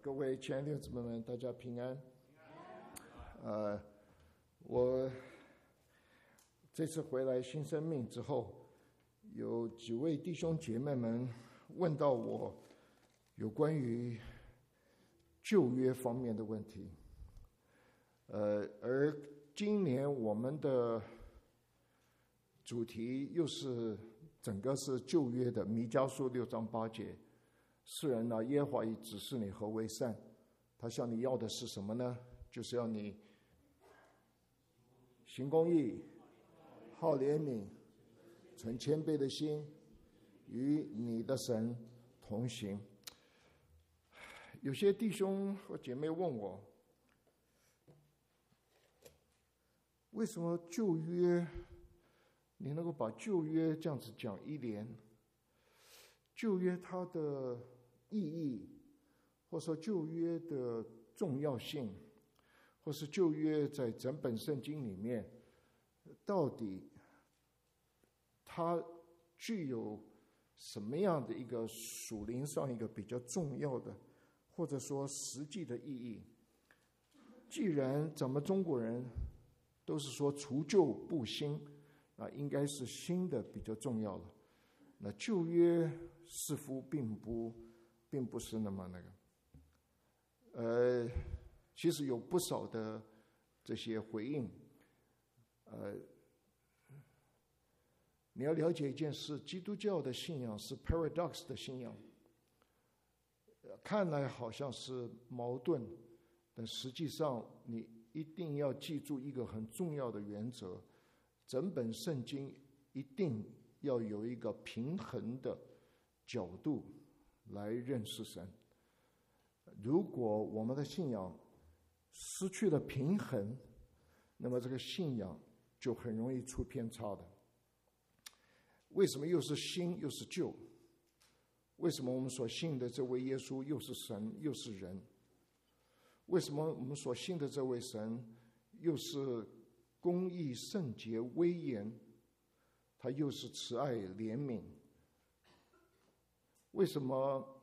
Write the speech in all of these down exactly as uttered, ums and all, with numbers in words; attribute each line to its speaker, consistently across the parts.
Speaker 1: 各位亲爱的弟兄姊妹们，大家平安。呃，我这次回来新生命之后，有几位弟兄姐妹们问到我有关于旧约方面的问题。呃，而今年我们的主题又是整个是旧约的弥迦书六章八节。世人呢，耶和华已指示你何为善，他向你要的是什么呢？就是要你行公义，好怜悯，存谦卑的心，与你的神同行。有些弟兄和姐妹问我，为什么旧约你能够把旧约这样子讲一连？旧约它的意义，或者说旧约的重要性，或是旧约在整本圣经里面，到底它具有什么样的一个属灵上一个比较重要的，或者说实际的意义？既然咱们中国人都是说除旧布新，那应该是新的比较重要了。那旧约似乎并不并不是那么那个，呃，其实有不少的这些回应。呃，你要了解一件事，基督教的信仰是 paradox 的信仰，看来好像是矛盾，但实际上你一定要记住一个很重要的原则：整本圣经一定要有一个平衡的角度来认识神。如果我们的信仰失去了平衡，那么这个信仰就很容易出偏差的。为什么又是新又是旧？为什么我们所信的这位耶稣又是神又是人？为什么我们所信的这位神又是公义圣洁威严，他又是慈爱怜悯？为什么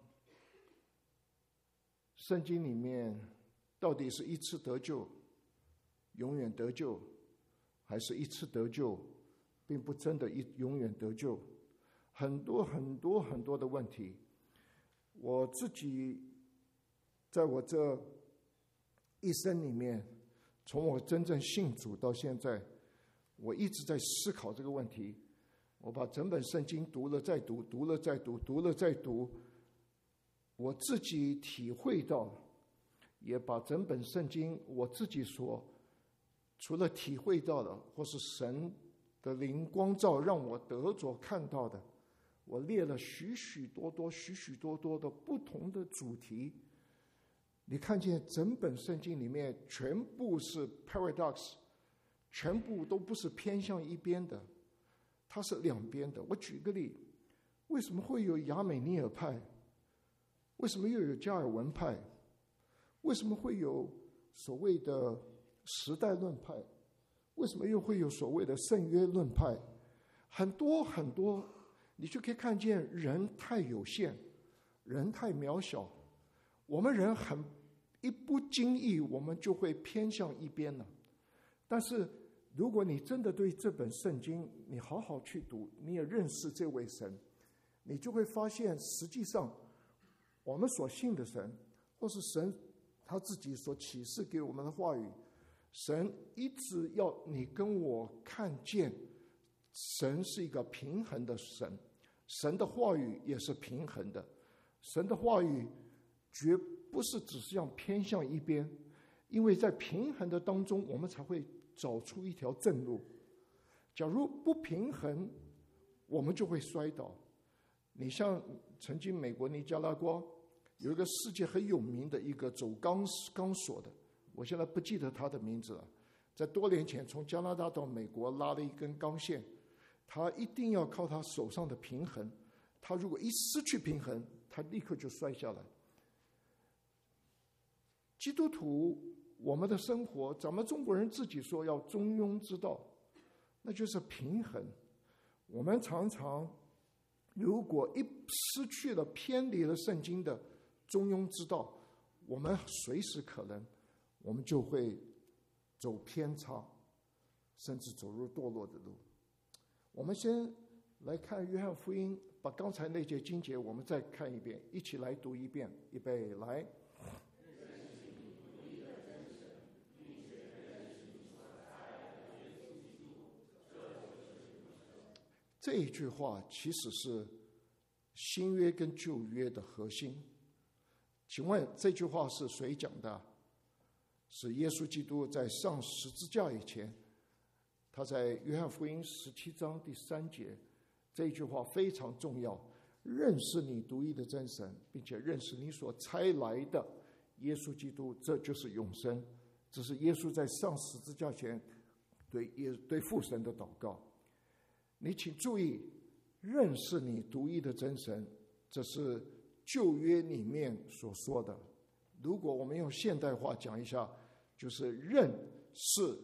Speaker 1: 圣经里面到底是一次得救永远得救，还是一次得救并不真的一永远得救？很多很多很多的问题。我自己在我这一生里面，从我真正信主到现在，我一直在思考这个问题。我把整本圣经读了再读，读了再读，读了再读，我自己体会到，也把整本圣经我自己所除了体会到的，或是神的灵光照让我得着看到的，我列了许许多多许许多多的不同的主题。你看见整本圣经里面全部是 paradox， 全部都不是偏向一边的，它是两边的。我举个例，为什么会有亚美尼尔派？为什么又有加尔文派？为什么会有所谓的时代论派？为什么又会有所谓的圣约论派？很多很多，你就可以看见人太有限，人太渺小，我们人很一不经意我们就会偏向一边了。但是如果你真的对这本圣经你好好去读，你也认识这位神，你就会发现实际上我们所信的神，或是神他自己所启示给我们的话语，神一直要你跟我看见神是一个平衡的神，神的话语也是平衡的，神的话语绝不是只是要偏向一边，因为在平衡的当中我们才会找出一条正路。假如不平衡，我们就会摔倒。你像曾经美国尼加拉瓜有一个世界很有名的一个走钢钢索的，我现在不记得他的名字了，在多年前从加拿大到美国拉了一根钢线，他一定要靠他手上的平衡，他如果一失去平衡，他立刻就摔下来。基督徒我们的生活，咱们中国人自己说要中庸之道，那就是平衡。我们常常如果一失去了偏离了圣经的中庸之道， 我们随时可能我们就会走偏差，甚至走入堕落的路。我们先来看约翰福音，把刚才那节经节我们再看一遍，一起来读一遍。预备，来。这一句话其实是新约跟旧约的核心。请问这句话是谁讲的？是耶稣基督在上十字架以前，他在约翰福音十七章第三节，这一句话非常重要：认识你独一的真神，并且认识你所差来的耶稣基督，这就是永生。这是耶稣在上十字架前对耶对父神的祷告。你请注意，认识你独一的真神，这是旧约里面所说的。如果我们用现代话讲一下，就是认识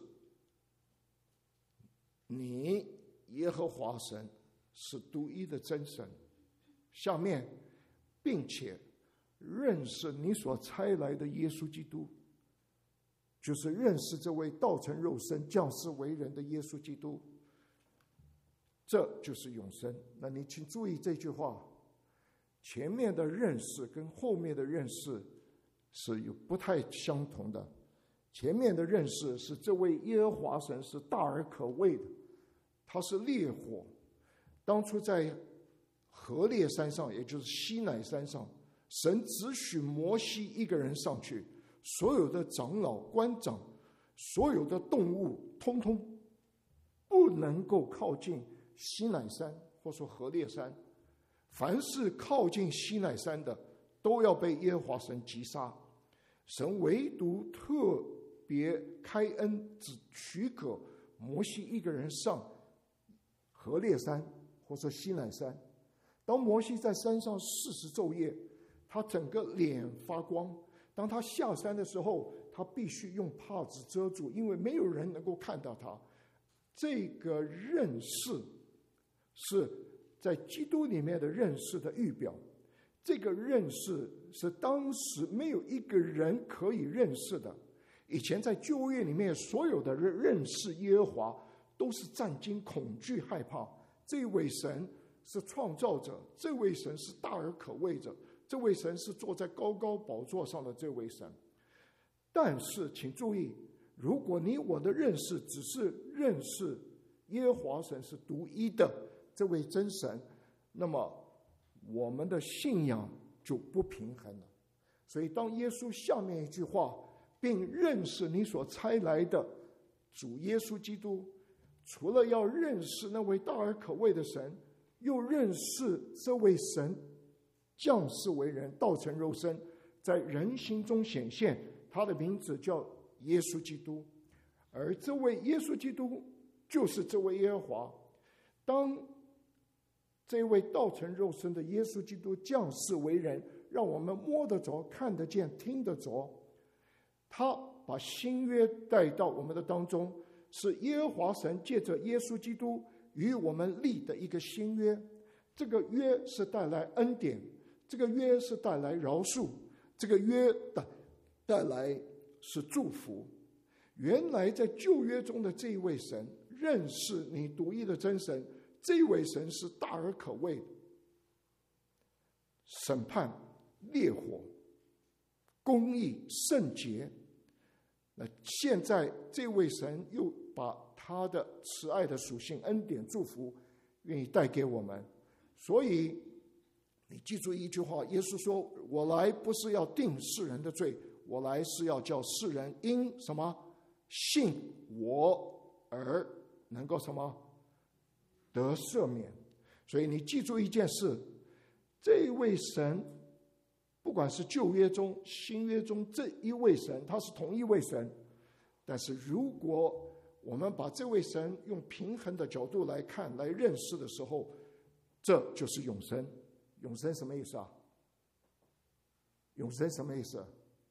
Speaker 1: 你耶和华神是独一的真神。下面，并且认识你所差来的耶稣基督，就是认识这位道成肉身、降世为人的耶稣基督。这就是永生。那你请注意这句话，前面的认识跟后面的认识是有不太相同的。前面的认识是这位耶和华神是大而可畏的，他是烈火。当初在何烈山上，也就是西乃山上，神只许摩西一个人上去，所有的长老、官长、所有的动物通通不能够靠近西乃山，或说何烈山。凡是靠近西乃山的，都要被耶和华神击杀。神唯独特别开恩，只许可摩西一个人上何烈山，或说西乃山。当摩西在山上四十昼夜，他整个脸发光。当他下山的时候，他必须用帕子遮住，因为没有人能够看到他。这个认识是在基督里面的认识的预表。这个认识是当时没有一个人可以认识的。以前在旧约里面，所有的人认识耶和华都是战惊、恐惧、害怕。这位神是创造者，这位神是大而可畏者，这位神是坐在高高宝座上的这位神。但是请注意，如果你我的认识只是认识耶和华神是独一的这位真神，那么我们的信仰就不平衡了。所以当耶稣下面一句话，并认识你所差来的主耶稣基督，除了要认识那位大而可畏的神，又认识这位神降世为人，道成肉身，在人心中显现，他的名字叫耶稣基督。而这位耶稣基督就是这位耶和华。当这位道成肉身的耶稣基督降世为人，让我们摸得着、看得见、听得着，他把新约带到我们的当中，是耶和华神借着耶稣基督与我们立的一个新约。这个约是带来恩典，这个约是带来饶恕，这个约带带来是祝福。原来在旧约中的这一位神，认识你独一的真神，这一位神是大而可畏的，审判、烈火、公义、圣洁。那现在这位神又把他的慈爱的属性、恩典、祝福愿意带给我们。所以你记住一句话，耶稣说，我来不是要定世人的罪，我来是要叫世人因什么信我而能够什么得赦免。所以你记住一件事，这位神不管是旧约中、新约中，这一位神他是同一位神。但是如果我们把这位神用平衡的角度来看、来认识的时候，这就是永生。永生什么意思啊？永生什么意思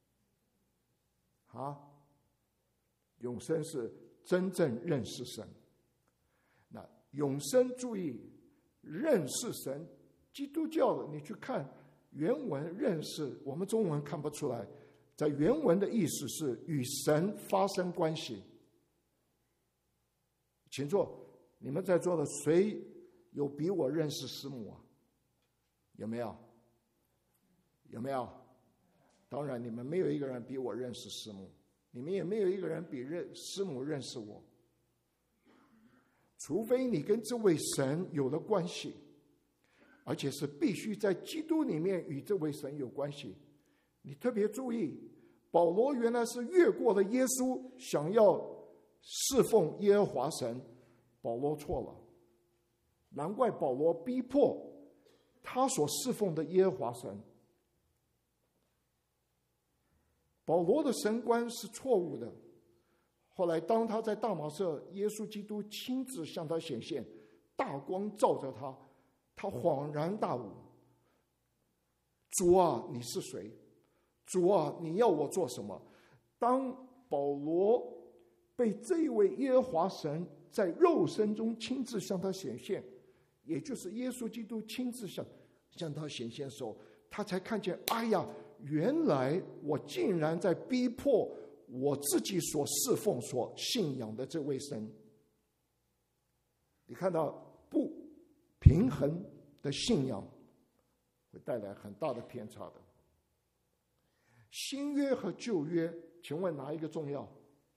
Speaker 1: 啊？永生是真正认识神。那永生，注意，认识神，基督教你去看原文认识，我们中文看不出来， 在原文的意思是与神发生关系。请坐，你们在座的谁有比我认识师母啊？有没有？有没有？当然你们没有一个人比我认识师母，你们也没有一个人比认师母认识我，除非你跟这位神有了关系，而且是必须在基督里面与这位神有关系。你特别注意，保罗原来是越过了耶稣，想要侍奉耶和华神，保罗错了。难怪保罗逼迫他所侍奉的耶和华神。保罗的神观是错误的。后来当他在大马色，耶稣基督亲自向他显现，大光照着他，他恍然大悟。主啊，你是谁？主啊，你要我做什么？当保罗被这位耶和华神在肉身中亲自向他显现，也就是耶稣基督亲自向向他显现的时候，他才看见，哎呀，原来我竟然在逼迫我自己所侍奉、所信仰的这位神。你看到不平衡的信仰会带来很大的偏差的。新约和旧约，请问哪一个重要？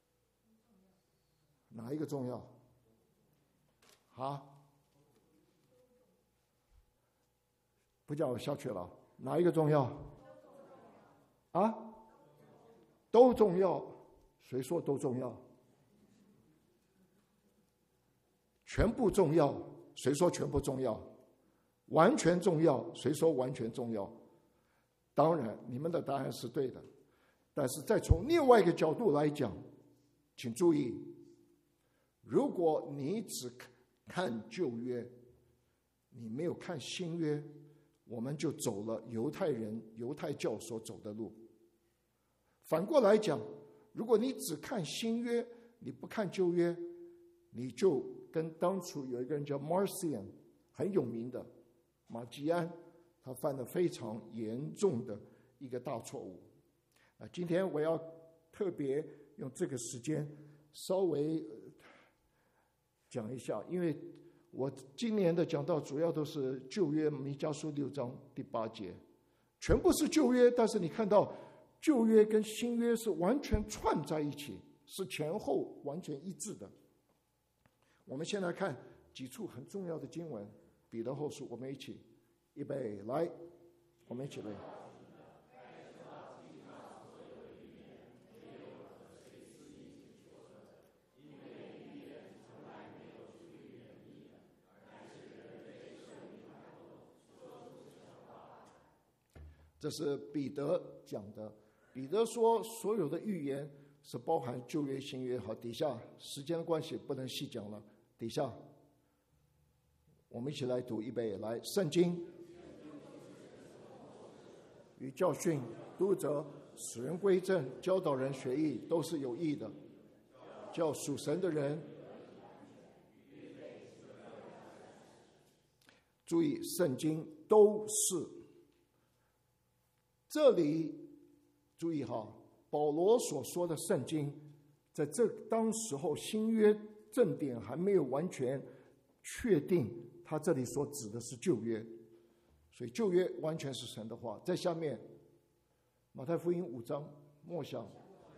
Speaker 1: 哪一个重要？啊？不叫我下去了，哪一个重要？啊？都重要。谁说都重要？全部重要。谁说全部重要？完全重要。谁说完全重要？当然，你们的答案是对的，但是再从另外一个角度来讲，请注意，如果你只看旧约，你没有看新约，我们就走了犹太人、犹太教所走的路。反过来讲，如果你只看新约，你不看旧约，你就跟当初有一个人叫 Marcion， 很有名的马基安，他犯了非常严重的一个大错误。啊，今天我要特别用这个时间稍微讲一下，因为我今年的讲道主要都是旧约弥迦书六章第八节，全部是旧约，但是你看到旧约跟新约是完全串在一起，是前后完全一致的。我们先来看几处很重要的经文，彼得后书，我们一起预备来，我们一起来。这是彼得讲的。彼得说，所有的预言是包含旧约、新约。好，底下时间的关系不能细讲了。底下我们一起来读，预备来。圣经与教训、督责、使人归正、教导人学义，都是有益的，叫属神的人。注意，圣经都是。这里注意哈，保罗所说的圣经，在这当时候新约正典还没有完全确定，他这里所指的是旧约，所以旧约完全是神的话。在下面马太福音五章默想，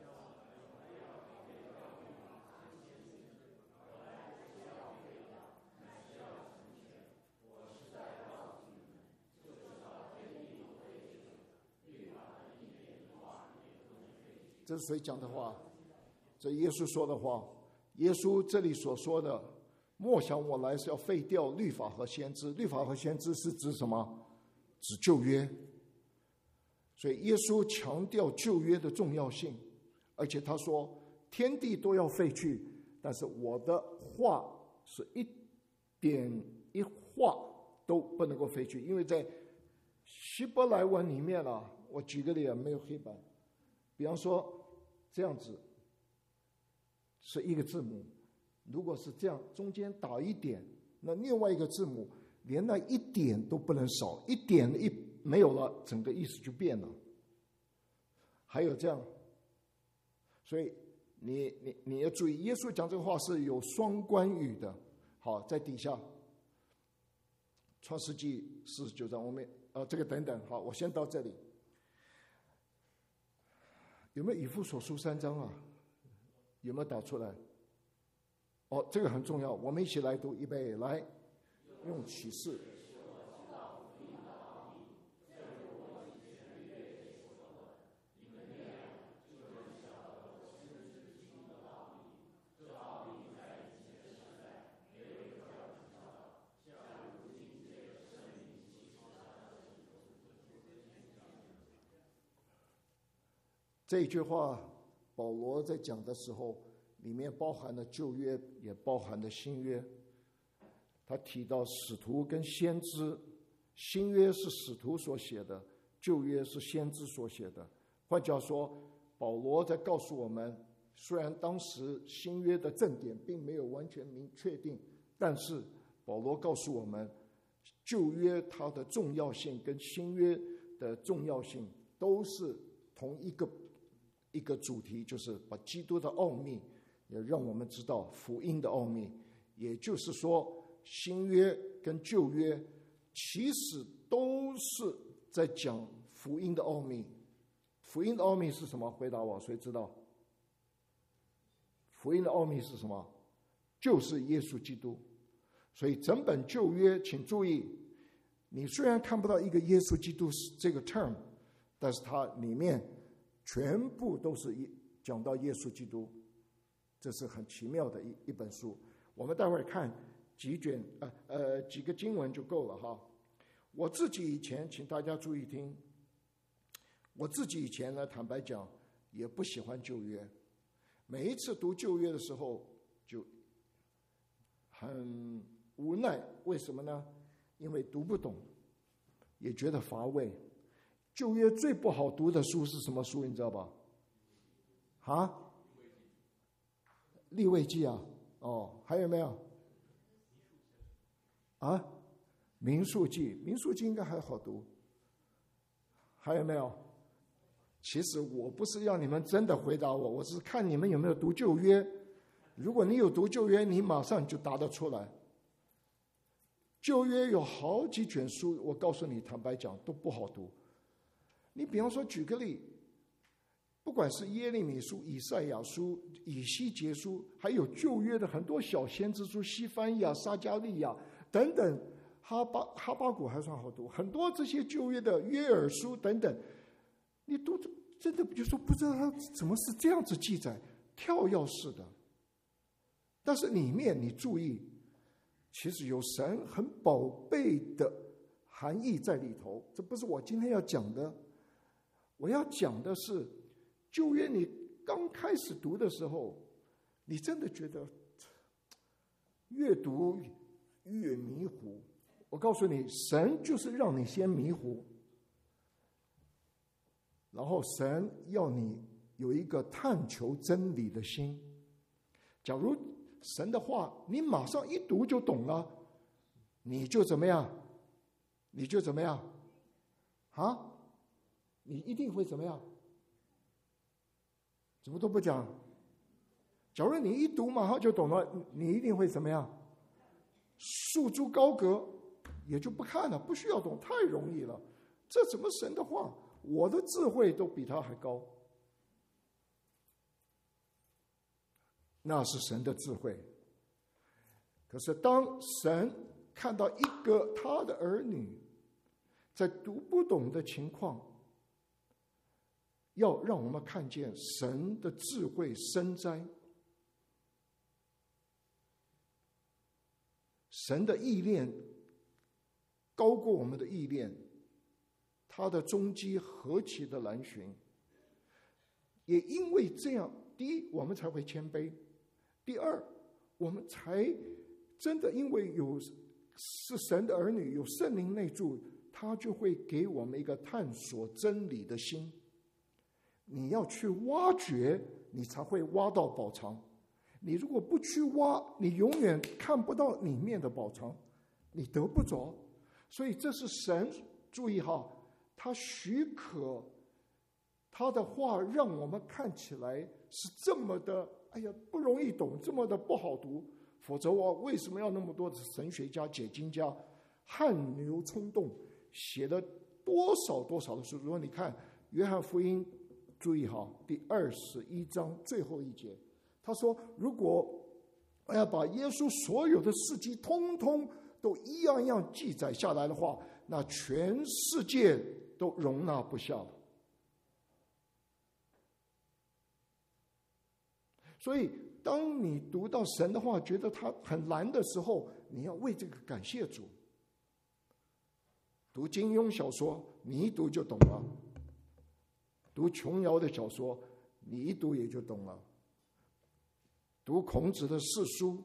Speaker 1: 这是谁讲的话？这耶稣说的话。耶稣这里所说的莫想我来是要废掉律法和先知。律法和先知是指什么？指旧约。所以耶稣强调旧约的重要性，而且他说天地都要废去，但是我的话是一点一画都不能够废去。因为在希伯来文里面啊，我举个例啊，没有黑板，比方说这样子是一个字母，如果是这样中间打一点，那另外一个字母连那一点都不能少，一点一没有了，整个意思就变了。 还有这样，所以你你你要注意，耶稣讲这个话是有双关语的。好，在底下，创世纪四十九章，我们呃这个等等，好，我先到这里。有没有以弗所书三章啊？有没有打出来？哦，这个很重要，我们一起来读，预备，来，用启示。这一句话，保罗在讲的时候，里面包含了旧约，也包含了新约。他提到使徒跟先知，新约是使徒所写的，旧约是先知所写的。换句话说，保罗在告诉我们，虽然当时新约的正典并没有完全明确定，但是保罗告诉我们，旧约它的重要性跟新约的重要性都是同一个一个主题，就是把基督的奥秘也让我们知道福音的奥秘。也就是说，新约跟旧约其实都是在讲福音的奥秘。福音的奥秘是什么？回答我，谁知道？福音的奥秘是什么？就是耶稣基督。所以整本旧约，请注意，你虽然看不到一个耶稣基督这个 term， 但是它里面全部都是讲到耶稣基督，这是很奇妙的一一本书。我们待会儿看几卷呃呃几个经文就够了哈。我自己以前，请大家注意听，我自己以前呢，坦白讲也不喜欢旧约，每一次读旧约的时候就很无奈。为什么呢？因为读不懂，也觉得乏味。旧约最不好读的书是什么书？你知道吧？啊？利未记啊？哦，还有没有？啊？民数记，民数记应该还好读。还有没有？其实我不是要你们真的回答我，我是看你们有没有读旧约。如果你有读旧约，你马上就答得出来。旧约有好几卷书，我告诉你，坦白讲都不好读。你比方说，举个例，不管是耶利米书、以赛亚书、以西结书，还有旧约的很多小先知书，西番雅、撒迦利亚等等，哈巴哈巴谷还算好读，很多这些旧约的约珥书等等，你读真的就说不知道它怎么是这样子记载，跳跃式的。但是里面你注意，其实有神很宝贝的含义在里头，这不是我今天要讲的。我要讲的是，旧约你刚开始读的时候，你真的觉得越读越迷糊。我告诉你，神就是让你先迷糊，然后神要你有一个探求真理的心。假如神的话你马上一读就懂了，你就怎么样？你就怎么样？啊？你一定会怎么样？怎么都不讲？假如你一读马上就懂了，你一定会怎么样？束之高阁，也就不看了，不需要懂，太容易了。这怎么神的话？我的智慧都比他还高。那是神的智慧。可是当神看到一个他的儿女在读不懂的情况，要让我们看见神的智慧深哉，神的意念高过我们的意念，他的踪迹何其的难寻。也因为这样，第一，我们才会谦卑；第二，我们才真的因为有是神的儿女，有圣灵内住，他就会给我们一个探索真理的心。你要去挖掘，你才会挖到宝藏。你如果不去挖，你永远看不到里面的宝藏，你得不着。所以这是神，注意哈，他许可他的话让我们看起来是这么的，哎呀，不容易懂，这么的不好读。否则我为什么要那么多的神学家、解经家汗流冲动，写了多少多少的书？如果你看约翰福音，注意哈，第二十一章最后一节，他说：“如果我要把耶稣所有的事迹通通都一样一样记载下来的话，那全世界都容纳不下了。”所以，当你读到神的话，觉得它很难的时候，你要为这个感谢主。读金庸小说，你一读就懂了；读琼瑶的小说，你一读也就懂了；读孔子的四书、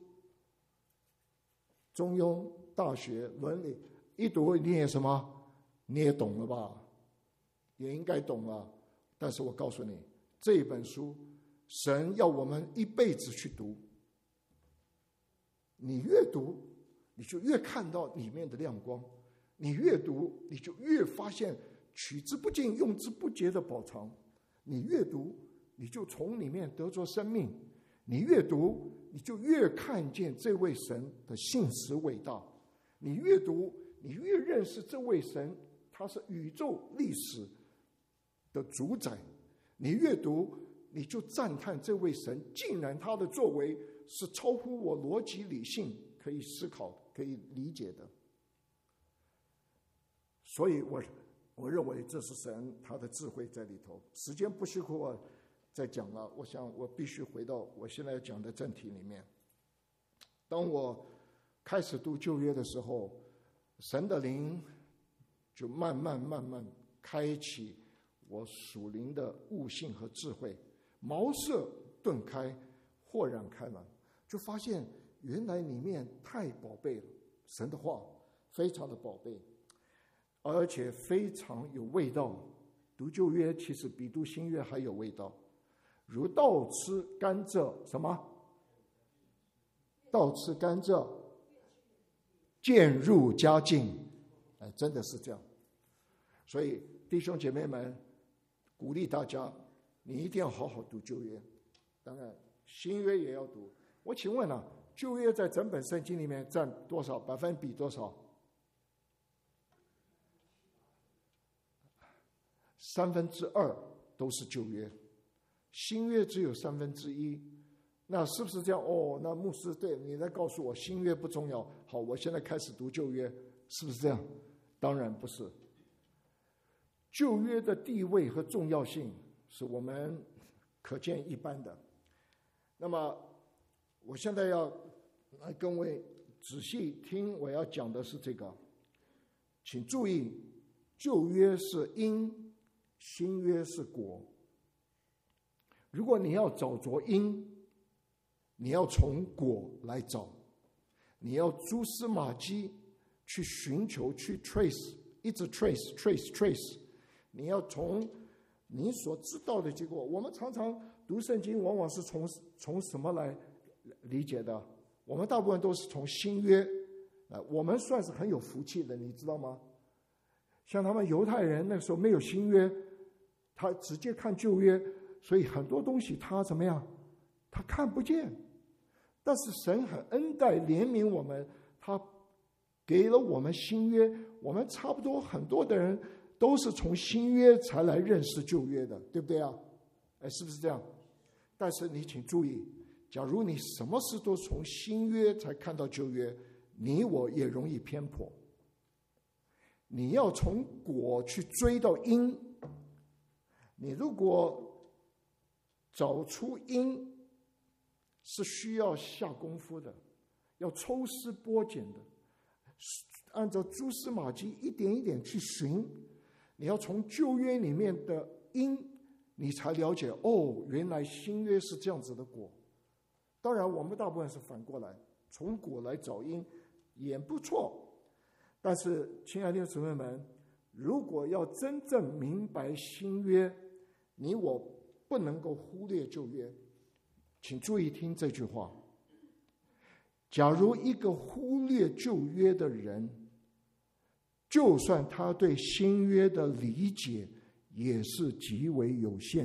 Speaker 1: 中庸、大学、伦理，一读你也什么？你也懂了吧？也应该懂了。但是我告诉你，这本书，神要我们一辈子去读。你越读，你就越看到里面的亮光；你越读，你就越发现取之不尽、用之不竭的宝藏；你越读，你就从里面得着生命；你越读，你就越看见这位神的信实伟大；你越读，你越认识这位神，他是宇宙历史的主宰；你越读，你就赞叹这位神，竟然他的作为是超乎我逻辑理性可以思考、可以理解的。所以我我认为这是神他的智慧在里头。时间不许可我再讲了，我想我必须回到我现在要讲的正题里面。当我开始读旧约的时候，神的灵就慢慢慢慢开启我属灵的悟性和智慧，茅塞顿开，豁然开朗，就发现原来里面太宝贝了，神的话非常的宝贝，而且非常有味道。读旧约其实比读新约还有味道，如倒吃甘蔗，什么？倒吃甘蔗，渐入佳境。哎，真的是这样。所以弟兄姐妹们，鼓励大家，你一定要好好读旧约，当然新约也要读。我请问啊，旧约在整本圣经里面占多少？百分比多少？三分之二都是旧约，新约只有三分之一。那是不是这样？哦，那牧师，对，你在告诉我新约不重要。好，我现在开始读旧约，是不是这样？当然不是。旧约的地位和重要性是我们可见一斑的。那么我现在要来各位仔细听，我要讲的是这个，请注意，旧约是因，新约是果。如果你要找着因，你要从果来找，你要蛛丝马迹去寻求，去 trace， 一直 trace trace trace， 你要从你所知道的结果。我们常常读圣经往往是从从什么来理解的？我们大部分都是从新约，我们算是很有福气的，你知道吗？像他们犹太人那时候没有新约，他直接看旧约，所以很多东西他怎么样？他看不见。但是神很恩待怜悯我们，他给了我们新约，我们差不多很多的人都是从新约才来认识旧约的，对不对啊？哎，是不是这样？但是你请注意，假如你什么事都从新约才看到旧约，你我也容易偏颇。你要从果去追到因，你如果找出因，是需要下功夫的，要抽丝剥茧的，按照蛛丝马迹一点一点去寻。你要从旧约里面的因，你才了解，哦，原来新约是这样子的果。当然我们大部分是反过来，从果来找因也不错。但是亲爱的姊妹们，如果要真正明白新约，你我不能够忽略旧约。请注意听这句话，假如一个忽略旧约的人，就算他对新约的理解也是极为有限。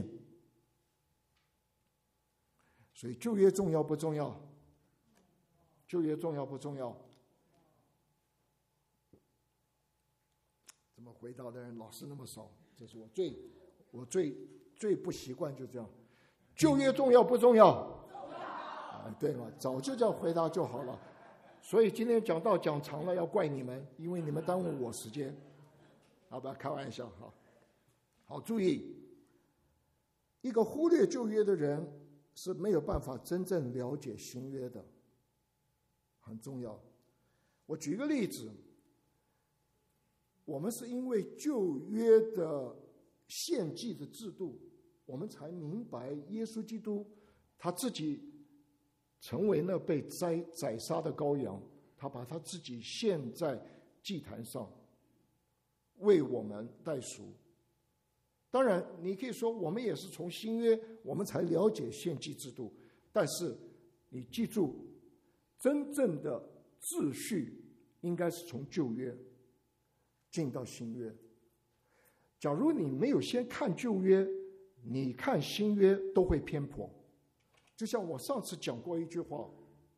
Speaker 1: 所以旧约重要不重要？旧约重要不重要？怎么回答的人老是那么少？这是我最我最最不习惯，就这样。旧约重要不重要？重要。啊，对嘛，早就这样回答就好了。所以今天讲道讲长了，要怪你们，因为你们耽误我时间。好吧，开玩笑哈。好，注意，一个忽略旧约的人是没有办法真正了解新约的，很重要。我举个例子，我们是因为旧约的献祭的制度，我们才明白耶稣基督他自己成为那被宰宰杀的羔羊，他把他自己献在祭坛上，为我们代赎。当然你可以说我们也是从新约我们才了解献祭制度，但是你记住，真正的秩序应该是从旧约进到新约。假如你没有先看旧约，你看新约都会偏颇。就像我上次讲过一句话，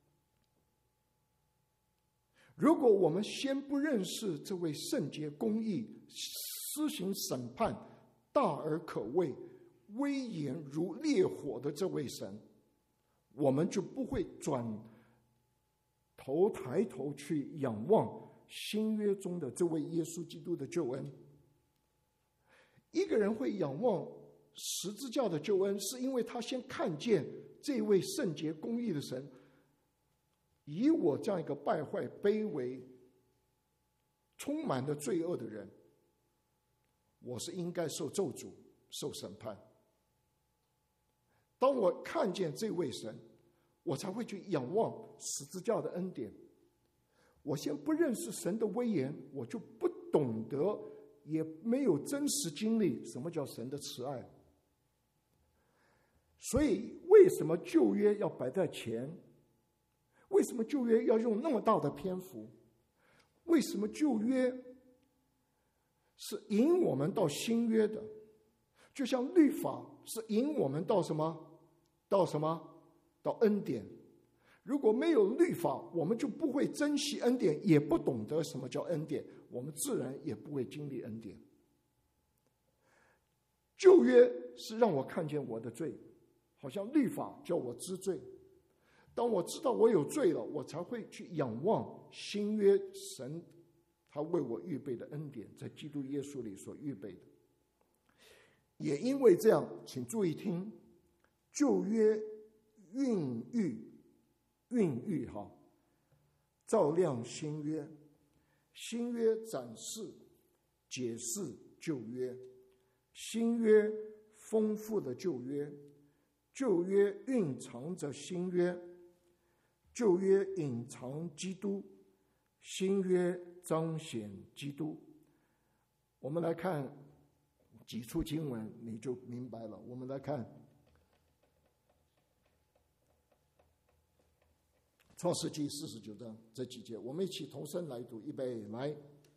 Speaker 1: 如果我们先不认识这位圣洁公义、施行审判、大而可畏、威严如烈火的这位神，我们就不会转头抬头去仰望新约中的这位耶稣基督的救恩。一个人会仰望十字架的救恩，是因为他先看见这位圣洁公义的神，以我这样一个败坏、卑微、充满了罪恶的人，我是应该受咒诅、受审判。当我看见这位神，我才会去仰望十字架的恩典。我先不认识神的威严，我就不懂得，也没有真实经历什么叫神的慈爱。所以为什么旧约要摆在前？为什么旧约要用那么大的篇幅？为什么旧约是引我们到新约的？就像律法是引我们到什么？到什么？到恩典。如果没有律法，我们就不会珍惜恩典，也不懂得什么叫恩典，我们自然也不会经历恩典。旧约是让我看见我的罪，好像律法叫我知罪。当我知道我有罪了，我才会去仰望新约神他为我预备的恩典，在基督耶稣里所预备的。也因为这样，请注意听，旧约孕育孕育哈，照亮新约，新约展示解释旧约，新约丰富的旧约，旧约蕴藏着新约，旧约隐藏基督，新约彰显基督。我们来看几处经文，你就明白了。我们来看创世纪四十九章这几节，我们一起同声来读，预备，来。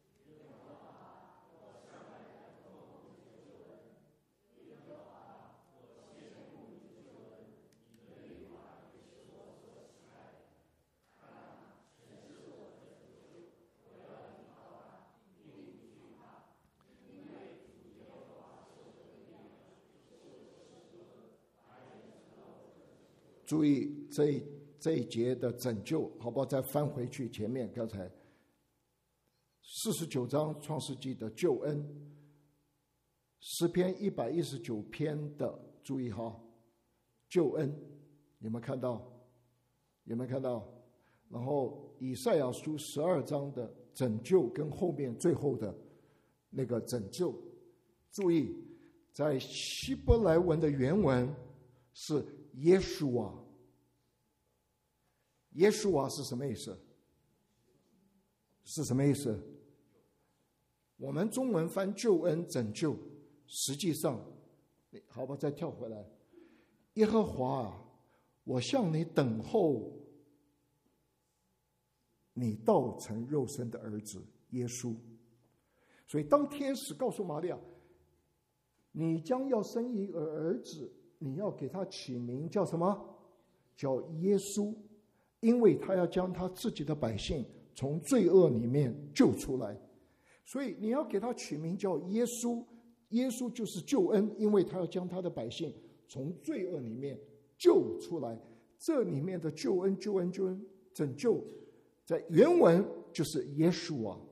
Speaker 1: 注意这一这一节的拯救，好不好？再翻回去前面，刚才四十九章创世纪的救恩，诗篇一百一十九篇的，注意哈，救恩，有没有看到？有没有看到？然后以赛亚书十二章的拯救跟后面最后的那个拯救，注意，在希伯来文的原文是耶稣啊。耶稣啊是什么意思？是什么意思？我们中文翻救恩拯救，实际上，好吧，再跳回来，耶和华啊，我向你等候，你道成肉身的儿子耶稣。所以当天使告诉玛利亚， 你将要生一个儿子，你要给他起名叫什么？叫耶稣，因为他要将他自己的百姓从罪恶里面救出来。所以你要给他取名叫耶稣，耶稣就是救恩，因为他要将他的百姓从罪恶里面救出来。这里面的救恩救恩救恩拯救，在原文就是耶稣啊。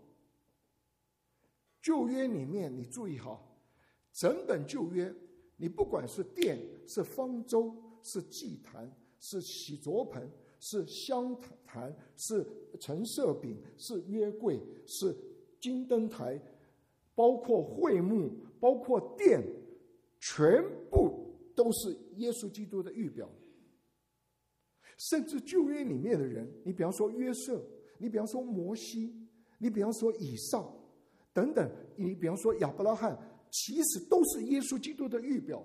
Speaker 1: 旧约里面你注意好，整本旧约你不管是殿，是方舟，是祭坛，是洗濯盆，是香坛，是陈设饼，是约柜，是金灯台，包括会幕，包括殿，全部都是耶稣基督的预表。甚至旧约里面的人，你比方说约瑟，你比方说摩西，你比方说以撒等等，你比方说亚伯拉罕，其实都是耶稣基督的预表。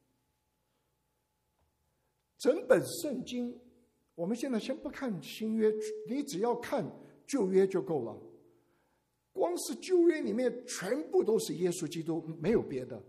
Speaker 1: 整本圣经，我们现在先不看新约，你只要看旧约就够了。光是旧约里面全部都是耶稣基督，没有别的。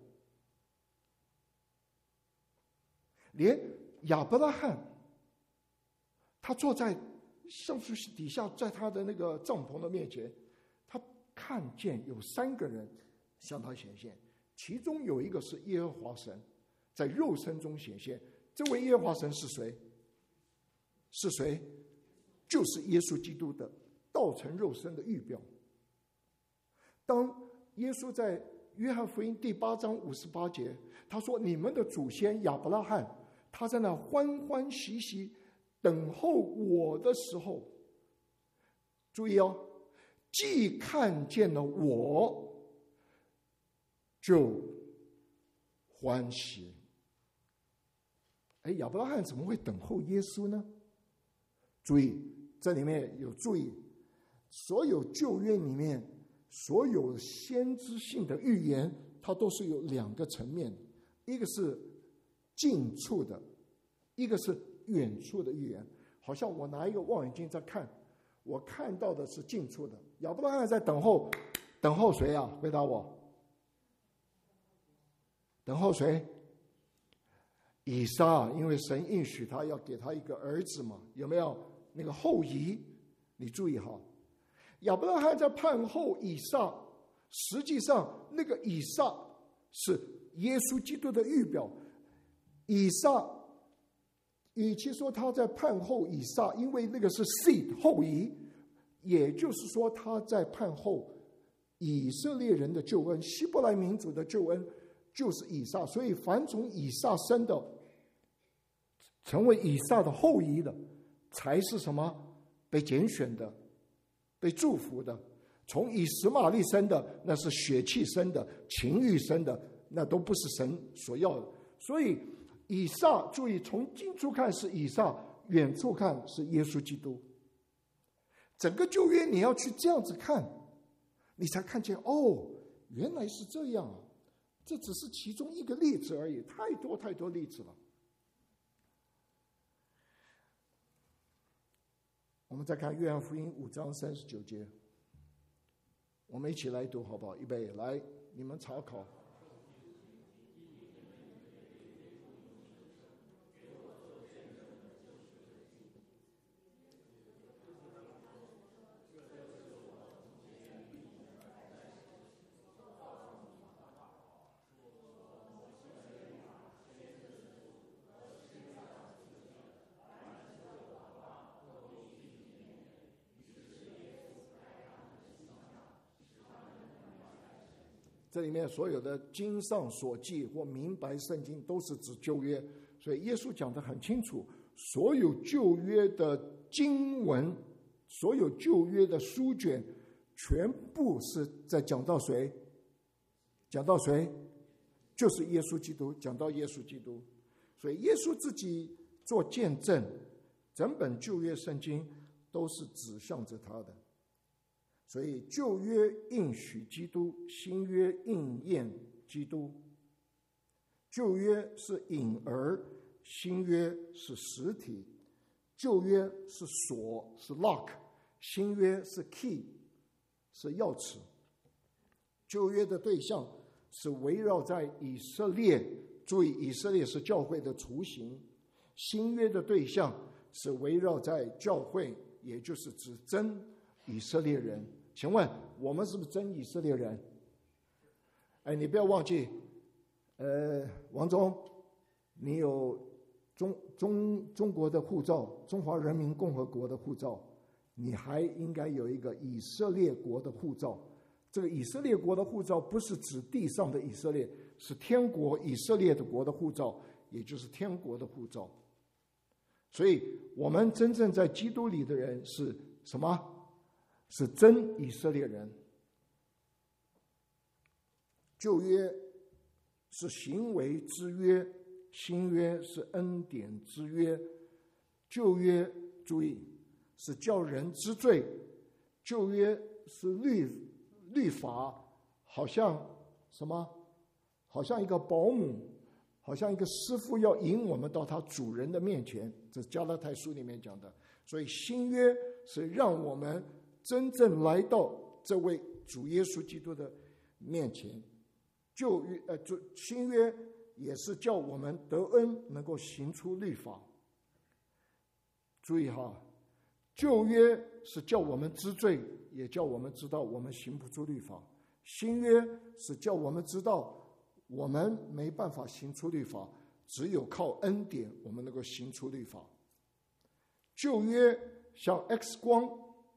Speaker 1: 连亚伯拉罕，他坐在橡树底下，在他的那个帐篷的面前，他看见有三个人向他显现，其中有一个是耶和华神，在肉身中显现。这位耶和华神是谁？是谁？就是耶稣基督的道成肉身的预表。当耶稣在约翰福音第八章五十八节，他说：“你们的祖先亚伯拉罕，他在那欢欢喜喜等候我的时候，注意哦，既看见了我，就欢喜。”哎，亚伯拉罕怎么会等候耶稣呢？注意，这里面有注意，所有旧约里面所有先知性的预言，它都是有两个层面，一个是近处的，一个是远处的预言。好像我拿一个望远镜在看，我看到的是近处的。亚伯拉罕在等候，等候谁啊？回答我。等候谁？以撒，因为神应许他要给他一个儿子嘛，有没有那个后裔？你注意哈，亚伯拉罕在盼候以撒，实际上那个以撒是耶稣基督的预表。以撒与其说他在盼候以撒，因为那个是 seed 后裔，也就是说他在盼候以色列人的救恩，希伯来民族的救恩就是以撒。所以凡从以撒生的，成为以撒的后裔的，才是什么？被拣选的，被祝福的。从以实玛利生的，那是血气生的，情欲生的，那都不是神所要的。所以以撒，注意，从近处看是以撒，远处看是耶稣基督。整个旧约你要去这样子看，你才看见哦，原来是这样啊！这只是其中一个例子而已，太多太多例子了。我们再看约翰福音五章三十九节，我们一起来读好不好？预备，来，你们查考。这里面所有的经上所记或明白圣经都是指旧约，所以耶稣讲得很清楚，所有旧约的经文，所有旧约的书卷，全部是在讲到谁？讲到谁？就是耶稣基督，讲到耶稣基督。所以耶稣自己做见证，整本旧约圣经都是指向着他的。所以旧约应许基督，新约应验基督。旧约是影儿，新约是实体。旧约是锁，是 lock， 新约是 key， 是钥匙。旧约的对象是围绕在以色列，注意以色列是教会的雏形，新约的对象是围绕在教会，也就是指真以色列人。请问我们是不是真以色列人？哎，你不要忘记，呃，王忠，你有中中中国的护照，中华人民共和国的护照，你还应该有一个以色列国的护照。这个以色列国的护照不是指地上的以色列，是天国以色列的国的护照，也就是天国的护照。所以我们真正在基督里的人是什么？是真以色列人。旧约是行为之约，新约是恩典之约。旧约注意是叫人知罪，旧约是律律法，好像什么？好像一个保姆，好像一个师傅要引我们到他主人的面前，这是加拉太书里面讲的。所以新约是让我们真正来到这位主耶稣基督的面前。旧约呃，新约也是叫我们得恩，能够行出律法。注意哈，旧约是叫我们知罪，也叫我们知道我们行不出律法。新约是叫我们知道我们没办法行出律法，只有靠恩典我们能够行出律法。旧约像 X 光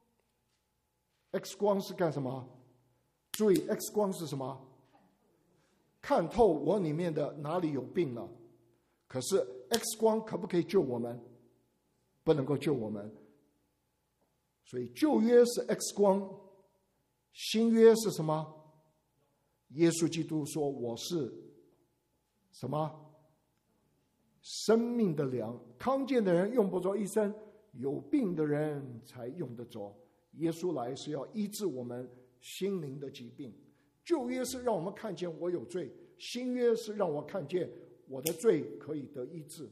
Speaker 1: ，X 光是干什么？注意 ，X 光是什么？看透我里面的哪里有病了。可是 X 光可不可以救我们？不能够救我们。所以旧约是 X 光，新约是什么？耶稣基督说我是什么？生命的粮，康健的人用不着医生，有病的人才用得着。耶稣来是要医治我们心灵的疾病。旧约是让我们看见我有罪，新约是让我看见我的罪可以得医治。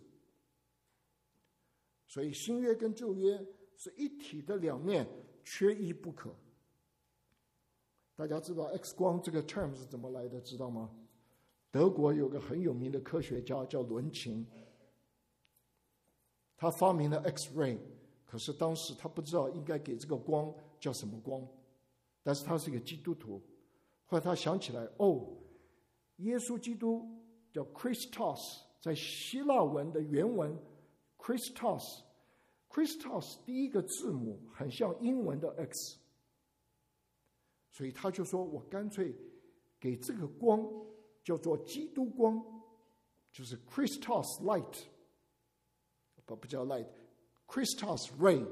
Speaker 1: 所以新约跟旧约是一体的两面，缺一不可。大家知道 X 光这个 term 是怎么来的，知道吗？德国有个很有名的科学家叫伦琴，他发明了 X-ray， 可是当时他不知道应该给这个光叫什么光，但是他是一个基督徒。后来他想起来，哦，耶稣基督叫 Christos， 在希腊文的原文 Christos， Christos 第一个字母很像英文的 X， 所以他就说我干脆给这个光叫做基督光，就是 Christos light， 不不叫 light， Christos ray，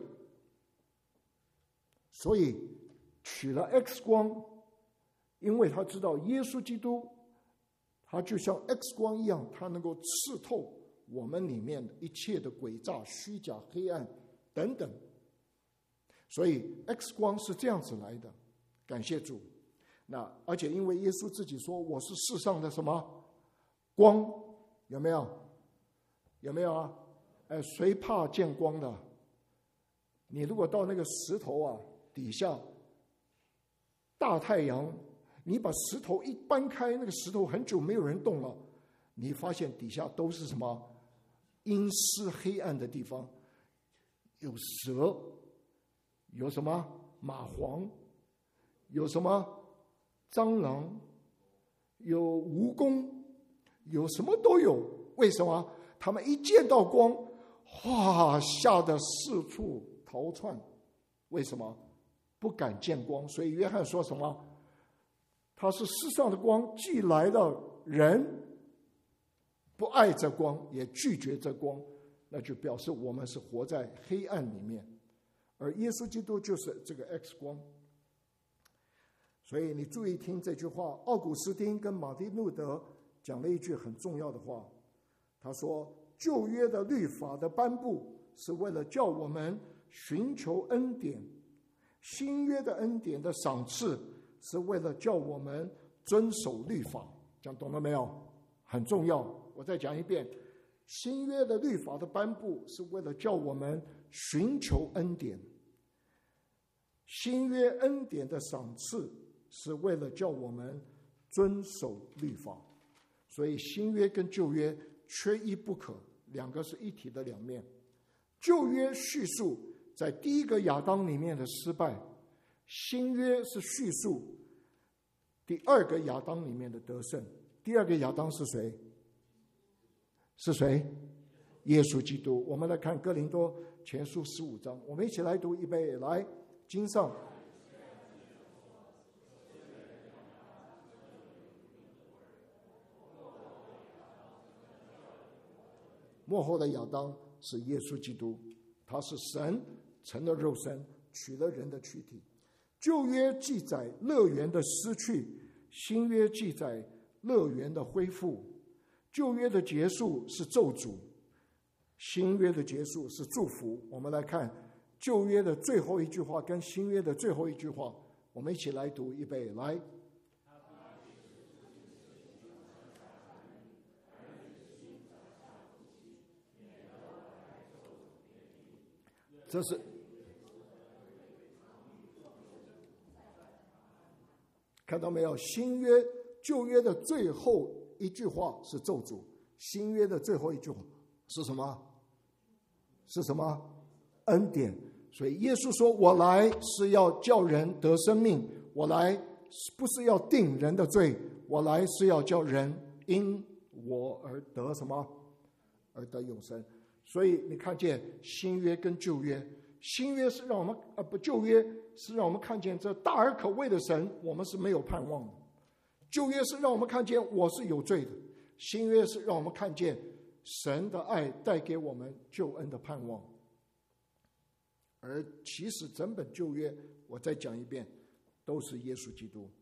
Speaker 1: 所以取了 X 光。因为他知道耶稣基督他就像 X 光一样，他能够刺透我们里面的一切的诡诈、虚假、黑暗等等，所以 X 光是这样子来的。感谢主。那而且因为耶稣自己说我是世上的什么光，有没有？有没有啊？哎，谁怕见光的？你如果到那个石头啊底下，大太阳，你把石头一搬开，那个石头很久没有人动了，你发现底下都是什么阴湿黑暗的地方，有蛇，有什么蚂蟥，有什么蟑螂，有蜈蚣，有什么都有。为什么？他们一见到光，哗，吓得四处逃窜。为什么？不敢见光。所以约翰说什么？他是世上的光，既来了，人不爱这光，也拒绝这光，那就表示我们是活在黑暗里面。而耶稣基督就是这个 X 光。所以你注意听这句话，奥古斯丁跟马丁路德讲了一句很重要的话，他说旧约的律法的颁布是为了叫我们寻求恩典，新约的恩典的赏赐是为了叫我们遵守律法。讲懂了没有？很重要。我再讲一遍，新约的律法的颁布是为了叫我们寻求恩典，新约恩典的赏赐是为了叫我们遵守律法。所以新约跟旧约缺一不可，两个是一体的两面。旧约叙述在第一个亚当里面的失败，新约是叙述第二个亚当里面的得胜。第二个亚当是谁？是谁？耶稣基督。我们来看哥林多前书十五章，我们一起来读，预备，来，经上。末后的亚当是耶稣基督，他是神成了肉身，取了人的躯体。旧约记载乐园的失去，新约记载乐园的恢复。旧约的结束是咒诅，新约的结束是祝福。我们来看旧约的最后一句话跟新约的最后一句话，我们一起来读，预备，来。这是看到没有？新约旧约的最后一句话是咒诅，新约的最后一句话是什么？是什么？恩典。所以耶稣说，我来是要叫人得生命，我来不是要定人的罪，我来是要叫人因我而得什么？而得永生。所以你看见新约跟旧约，新约是让我们呃不旧约是让我们看见这大而可畏的神，我们是没有盼望的；旧约是让我们看见我是有罪的，新约是让我们看见神的爱带给我们救恩的盼望。而其实整本旧约，我再讲一遍，都是耶稣基督。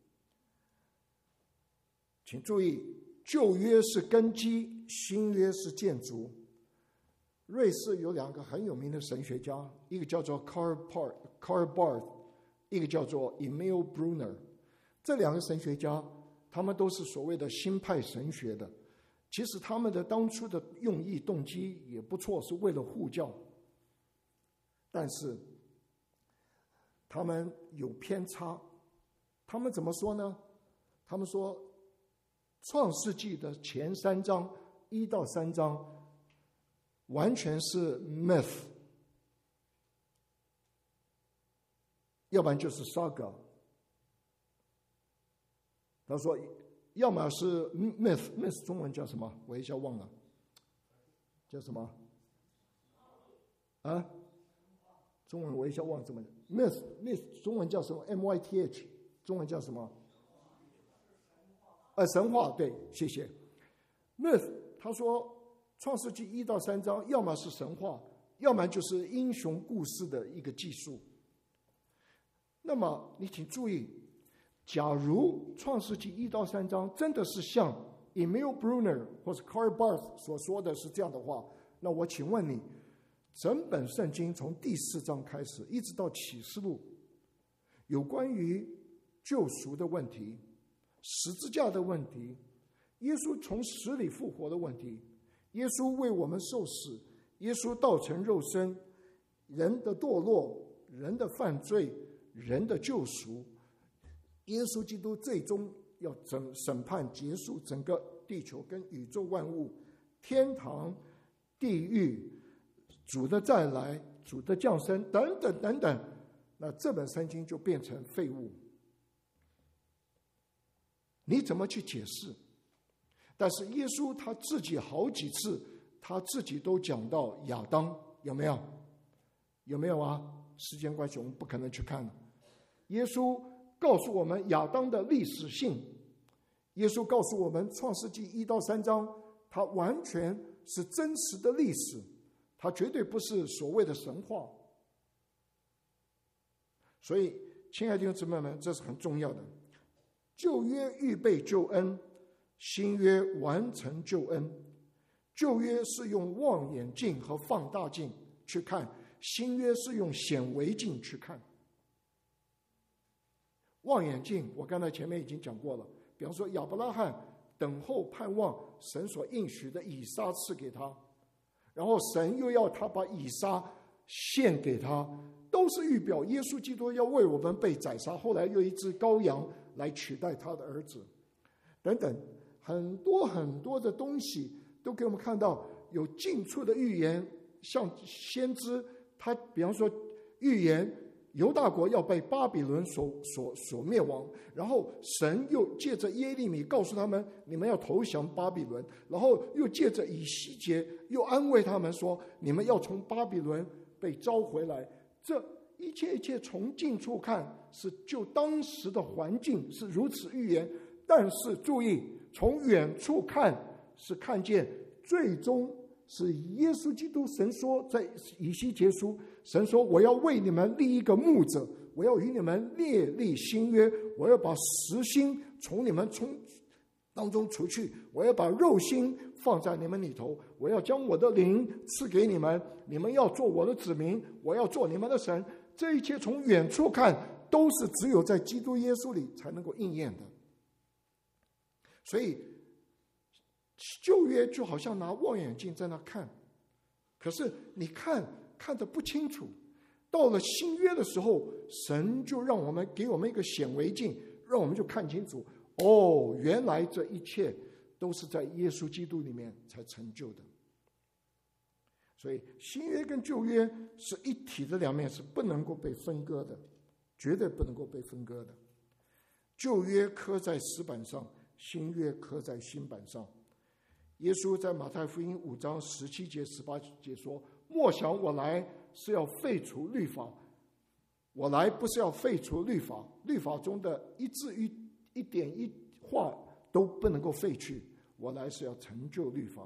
Speaker 1: 请注意，旧约是根基，新约是建筑。瑞士有两个很有名的神学家，一个叫做 Karl Barth， 一个叫做 Emil Brunner。这两个神学家，他们都是所谓的新派神学的。其实他们的当初的用意动机也不错，是为了护教。但是他们有偏差。他们怎么说呢？他们说，创世纪的前三章一到三章完全是 myth， 要不然就是 saga。 他说要么是 myth， myth 中文叫什么？我一下忘了，叫什么啊？中文我一下忘了怎么 myth myth 中文叫什么 ？M Y T H 中文叫什么？呃，神话，对，谢谢。myth 他说。创世纪一到三章，要么是神话，要么就是英雄故事的一个记述。那么你请注意，假如创世纪一到三章真的是像 Emil Brunner 或是 Karl Barth 所说的是这样的话，那我请问你，整本圣经从第四章开始一直到启示录，有关于救赎的问题、十字架的问题、耶稣从死里复活的问题，耶稣为我们受死，耶稣道成肉身，人的堕落，人的犯罪，人的救赎，耶稣基督最终要整审判结束整个地球跟宇宙万物，天堂、地狱，主的再来，主的降生等等等等，那这本圣经就变成废物。你怎么去解释？但是耶稣他自己好几次，他自己都讲到亚当，有没有？有没有啊？时间关系，我们不可能去看了。耶稣告诉我们亚当的历史性，耶稣告诉我们创世纪一到三章，它完全是真实的历史，它绝对不是所谓的神话。所以，亲爱的弟兄姊妹们，这是很重要的。旧约预备救恩，新约完成救恩。旧约是用望远镜和放大镜去看，新约是用显微镜去看。望远镜我刚才前面已经讲过了，比方说亚伯拉罕等候盼望神所应许的以撒赐给他，然后神又要他把以撒献给他，都是预表耶稣基督要为我们被宰杀，后来又一只羔羊来取代他的儿子。 等等，很多很多的东西都给我们看到有近处的预言，像先知他比方说预言犹大国要被巴比伦所所所灭亡，然后神又借着耶利米告诉他们，你们要投降巴比伦，然后又借着以西结又安慰他们说，你们要从巴比伦被召回来。这一切一切从近处看是就当时的环境是如此预言，但是注意，从远处看是看见最终是耶稣基督。神说在以西结书，神说我要为你们立一个牧者，我要与你们列立新约，我要把实心从你们从当中除去，我要把肉心放在你们里头，我要将我的灵赐给你们，你们要做我的子民，我要做你们的神。这一切从远处看都是只有在基督耶稣里才能够应验的。所以旧约就好像拿望远镜在那看，可是你看看得不清楚，到了新约的时候，神就让我们给我们一个显微镜，让我们就看清楚，哦，原来这一切都是在耶稣基督里面才成就的。所以新约跟旧约是一体的两面，是不能够被分割的，绝对不能够被分割的。旧约刻在石板上，新约刻在新板上。耶稣在马太福音五章十七节十八节说，莫想我来是要废除律法，我来不是要废除律法，律法中的一字一一点一画都不能够废去，我来是要成就律法的。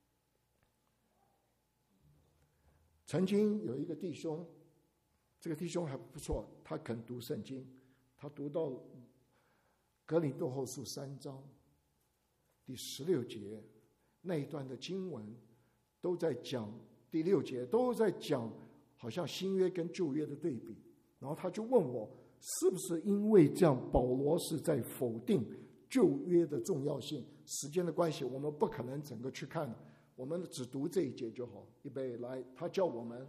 Speaker 1: 曾经有一个弟兄，这个弟兄还不错，他肯读圣经，他读到哥林多后书三章第十六节那一段的经文，都在讲第六节都在讲好像新约跟旧约的对比。然后他就问我，是不是因为这样保罗是在否定旧约的重要性？时间的关系我们不可能整个去看，我们只读这一节就好。预备来，他叫我们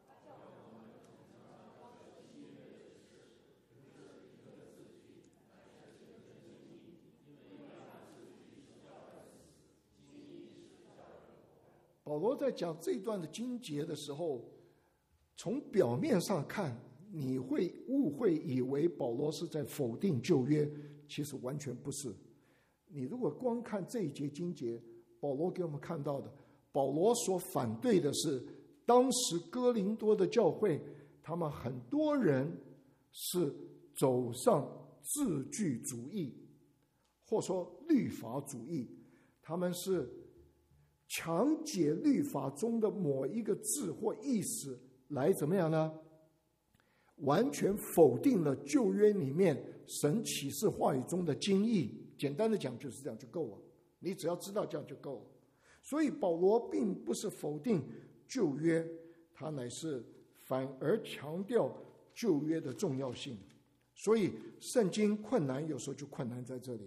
Speaker 1: 保罗在讲这段的经节的时候，从表面上看你会误会以为保罗是在否定旧约，其实完全不是。你如果光看这一节经节，保罗给我们看到的，保罗所反对的是当时哥林多的教会，他们很多人是走上字句主义，或说律法主义，他们是强解律法中的某一个字或意思，来怎么样呢？完全否定了旧约里面神启示话语中的精义。简单的讲就是这样就够了，你只要知道这样就够了。所以保罗并不是否定旧约，他乃是反而强调旧约的重要性。所以圣经困难有时候就困难在这里。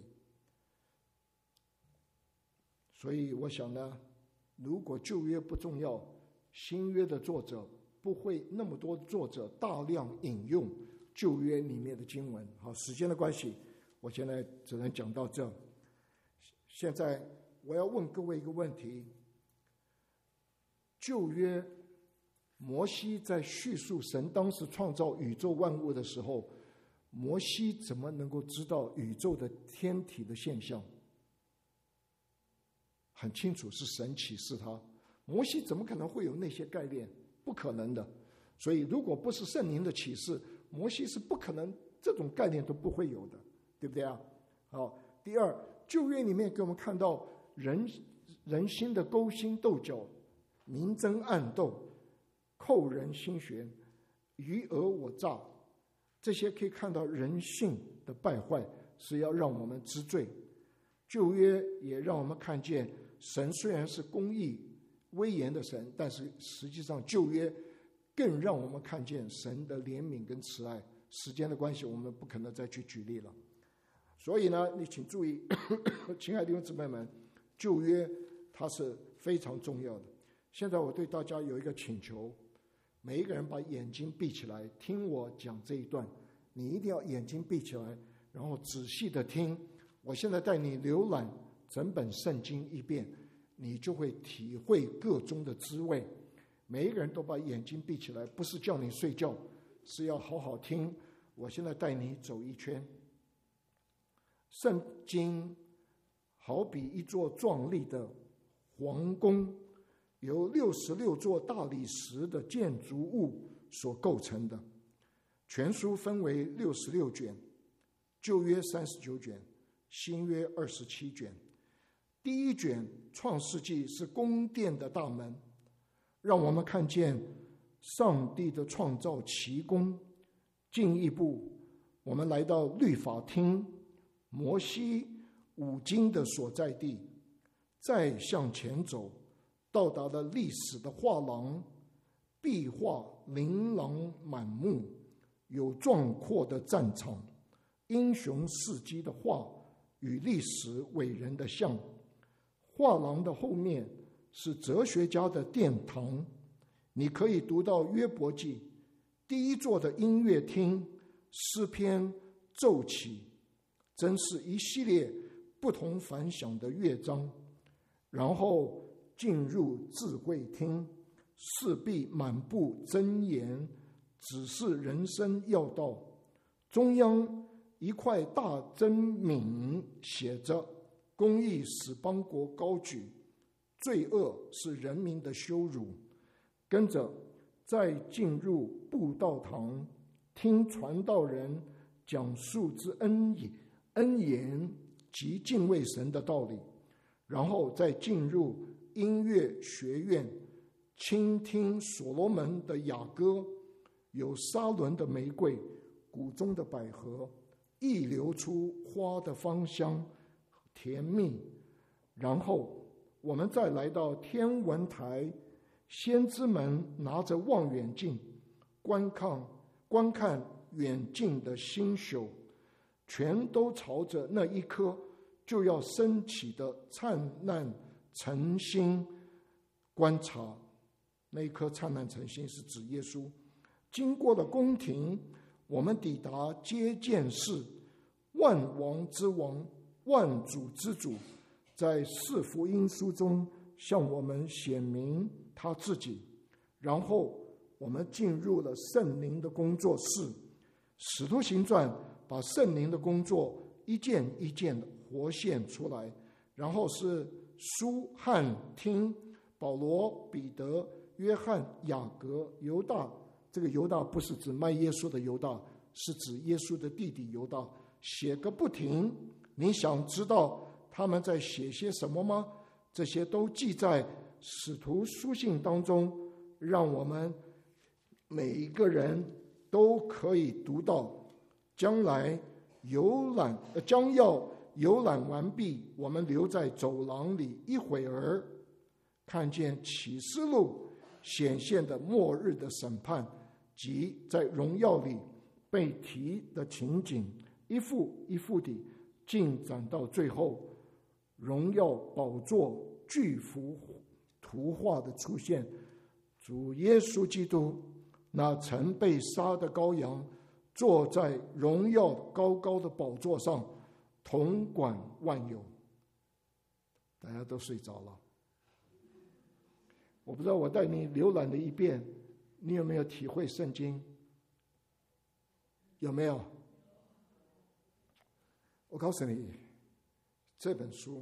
Speaker 1: 所以我想呢，如果旧约不重要，新约的作者不会那么多作者大量引用旧约里面的经文。好，时间的关系，我现在只能讲到这。现在我要问各位一个问题：旧约摩西在叙述神当时创造宇宙万物的时候，摩西怎么能够知道宇宙的天体的现象？很清楚是神启示他，摩西怎么可能会有那些概念？不可能的。所以如果不是圣灵的启示，摩西是不可能这种概念都不会有的，对不对啊？好，第二，旧约里面给我们看到人人心的勾心斗角、明争暗斗、扣人心弦、余讹我诈，这些可以看到人性的败坏是要让我们知罪。旧约也让我们看见神虽然是公义威严的神，但是实际上旧约更让我们看见神的怜悯跟慈爱。时间的关系，我们不可能再去举例了。所以呢，你请注意，亲爱的弟兄姊妹们，旧约它是非常重要的。现在我对大家有一个请求，每一个人把眼睛闭起来，听我讲这一段。你一定要眼睛闭起来，然后仔细的听我现在带你浏览整本圣经一遍，你就会体会个中的滋味。每一个人都把眼睛闭起来，不是叫你睡觉，是要好好听。我现在带你走一圈。圣经好比一座壮丽的皇宫，由六十六座大理石的建筑物所构成的。全书分为六十六卷，旧约三十九卷，新约二十七卷。第一卷创世纪是宫殿的大门，让我们看见上帝的创造奇功。进一步，我们来到律法厅，摩西五经的所在地。再向前走，到达了历史的画廊，壁画琳琅满目，有壮阔的战场，英雄事迹的画与历史伟人的像。画廊的后面是哲学家的殿堂，你可以读到约伯记。第一座的音乐厅，诗篇奏起，真是一系列不同凡响的乐章。然后进入智慧厅，四壁满布箴言，指示人生要道。中央一块大真铭写着：公义使邦国高举，罪恶是人民的羞辱。跟着再进入布道堂，听传道人讲述之恩言恩言及敬畏神的道理，然后再进入音乐学院，倾听所罗门的雅歌，有沙伦的玫瑰，谷中的百合，溢流出花的芳香甜蜜。然后我们再来到天文台，先知们拿着望远镜观看观看远近的星宿，全都朝着那一颗就要升起的灿烂晨星观察。那一颗灿烂晨星是指耶稣。经过了宫廷，我们抵达接见室，万王之王，万主之主，在四福音书中向我们显明他自己。然后我们进入了圣灵的工作室。使徒行传把圣灵的工作一件一件的活现出来。然后是书翰听，保罗、彼得、约翰、雅各、犹大。这个犹大不是指卖耶稣的犹大，是指耶稣的弟弟犹大，写个不停。你想知道他们在写些什么吗？这些都记在使徒书信当中，让我们每一个人都可以读到。将来游览，呃，将要游览完毕，我们留在走廊里一会儿，看见启示录显现的末日的审判及在荣耀里被提的情景，一幅一幅地进展到最后，荣耀宝座巨幅图画的出现，主耶稣基督那曾被杀的羔羊坐在荣耀高高的宝座上，统管万有。大家都睡着了，我不知道我带你浏览了一遍，你有没有体会圣经？有没有？我告诉你，这本书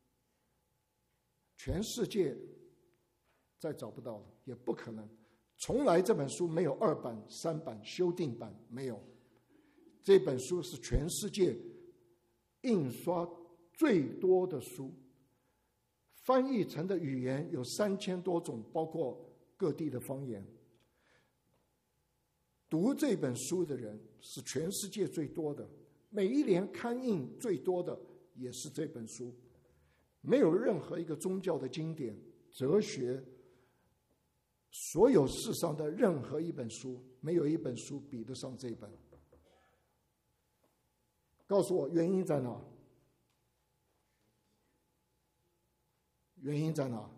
Speaker 1: 全世界再找不到了，也不可能。从来这本书没有二版、三版、修订版，没有。这本书是全世界印刷最多的书，翻译成的语言有三千多种，包括各地的方言。读这本书的人是全世界最多的，每一年刊印最多的也是这本书。没有任何一个宗教的经典、哲学，所有世上的任何一本书，没有一本书比得上这本。告诉我原因在哪？原因在哪？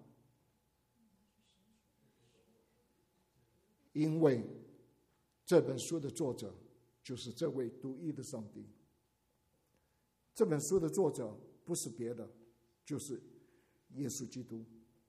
Speaker 1: 因为这本书的作者就是这位独一的上帝。 这本书的作者不是别的，就是耶稣基督。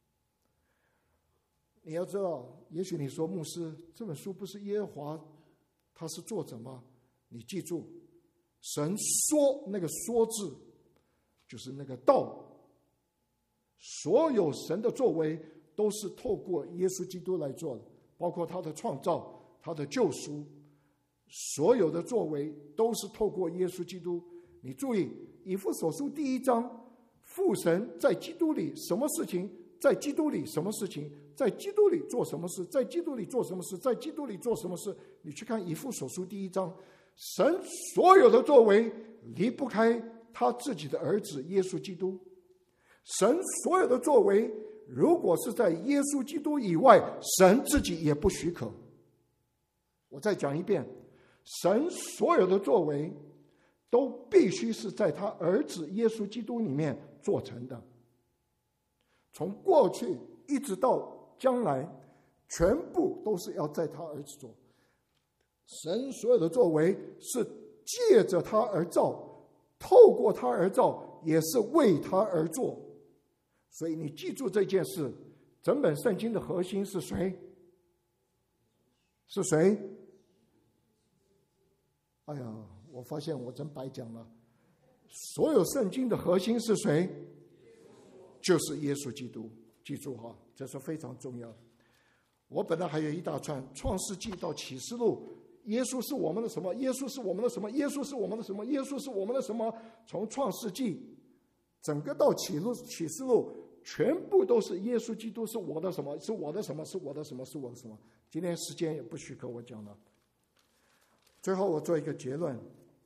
Speaker 1: 你要知道，也许你说牧师，这本书不是耶和华他是作者吗？你记住，神说那个说字就是那个道，所有神的作为都是透过耶稣基督来做的，包括他的创造，他的救赎，所有的作为都是透过耶稣基督。你注意以弗所书第一章，父神在基督里什么事情，在基督里什么事情，在基督里做什么事，在基督里做什么事，在基督里做什么事。你去看以弗所书第一章，神所有的作为离不开他自己的儿子耶稣基督。神所有的作为如果是在耶稣基督以外，神自己也不许可。我再讲一遍，神所有的作为都必须是在他儿子耶稣基督里面做成的。从过去一直到将来，全部都是要在他儿子做。神所有的作为是借着他而造，透过他而造，也是为他而做。所以你记住这件事，整本圣经的核心是谁？是谁？哎呀，我发现我真白讲了。所有圣经的核心是谁？就是耶稣基督。记住哈，这是非常重要的。我本来还有一大串，创世纪到启示录，耶稣是我们的什么？耶稣是我们的什么？耶稣是我们的什么？耶稣是我们的什么？从创世纪整个到启录启示录，全部都是耶稣基督是我的什么？是我的什么？是我的什么？是我的什么？今天时间也不许可我讲了。最后我做一个结论。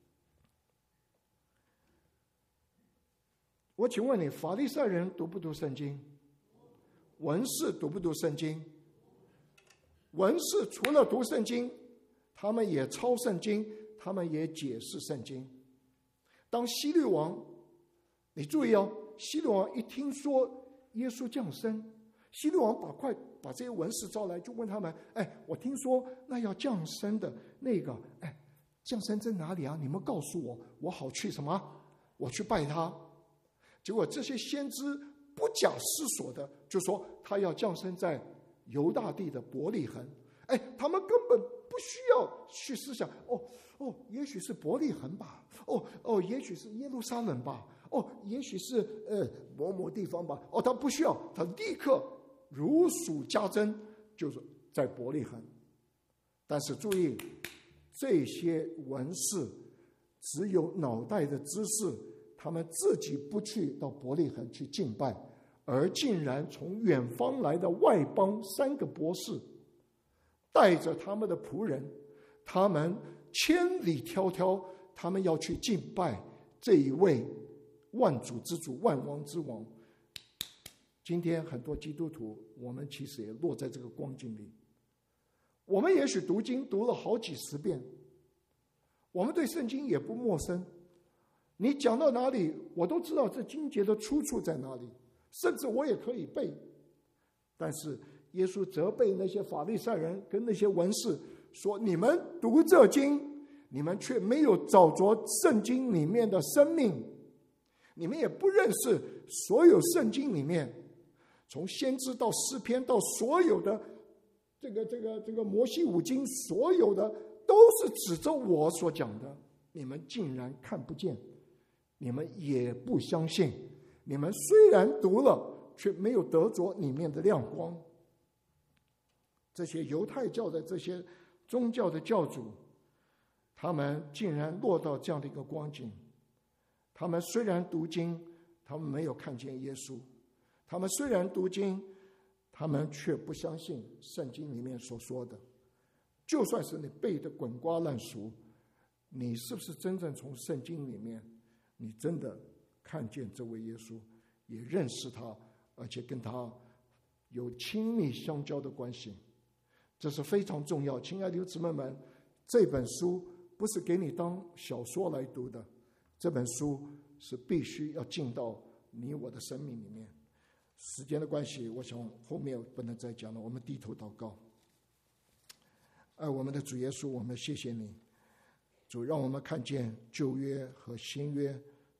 Speaker 1: 我请问你，法利赛人读不读圣经？文士读不读圣经？文士除了读圣经，他们也抄圣经，他们也解释圣经。当希律王，你注意哦，希律王一听说耶稣降生，希律王把快把这些文士招来，就问他们：哎，我听说那要降生的那个，哎，降生在哪里啊？你们告诉我，我好去什么？我去拜他。结果这些先知不假思索的就说他要降生在犹大地的伯利恒。哎，他们根本不需要去思想，哦哦，也许是伯利恒吧，哦哦，也许是耶路撒冷吧，哦，也许是呃某某地方吧，哦，他不需要，他立刻如数家珍，就是在伯利恒。但是注意，这些文士只有脑袋的知识，他们自己不去到伯利恒去敬拜，而竟然从远方来的外邦三个博士带着他们的仆人，他们千里迢迢，他们要去敬拜这一位万主之主、万王之王。今天很多基督徒，我们其实也落在这个光景里。我们也许读经读了好几十遍，我们对圣经也不陌生，你讲到哪里，我都知道这经节的出处在哪里，甚至我也可以背。但是耶稣责备那些法利赛人跟那些文士说：你们读这经，你们却没有找着圣经里面的生命，你们也不认识所有圣经里面，从先知到诗篇到所有的这个这个这个摩西五经，所有的都是指着我所讲的，你们竟然看不见，你们也不相信，你们虽然读了，却没有得着里面的亮光。这些犹太教的这些宗教的教主，他们竟然落到这样的一个光景。他们虽然读经，他们没有看见耶稣；他们虽然读经，他们却不相信圣经里面所说的。就算是你背得滚瓜烂熟，你是不是真正从圣经里面，你真的看见这位耶稣，也认识他，而且跟他有亲密相交的关系？这是非常重要。亲爱的姊妹们，这本书不是给你当小说来读的，这本书是必须要进到你我的生命里面。时间的关系，我想后面不能再讲了，我们低头祷告。爱我们的主耶稣，我们谢谢你，主，让我们看见旧约和新约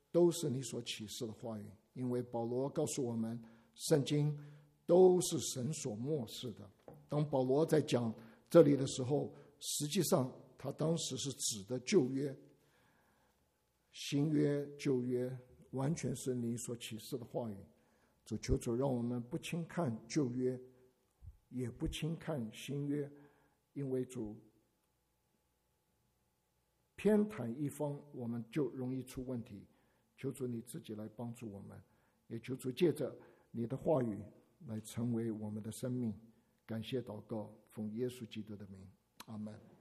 Speaker 1: 都是你所启示的话语。因为保罗告诉我们，圣经都是神所默示的。当保罗在讲这里的时候，实际上他当时是指的旧约，新约旧约完全是你所启示的话语。主求主让我们不轻看旧约，也不轻看新约，因为主偏袒一方，我们就容易出问题。求主你自己来帮助我们，也求主借着你的话语来成为我们的生命。感谢祷告，奉耶稣基督的名，阿们。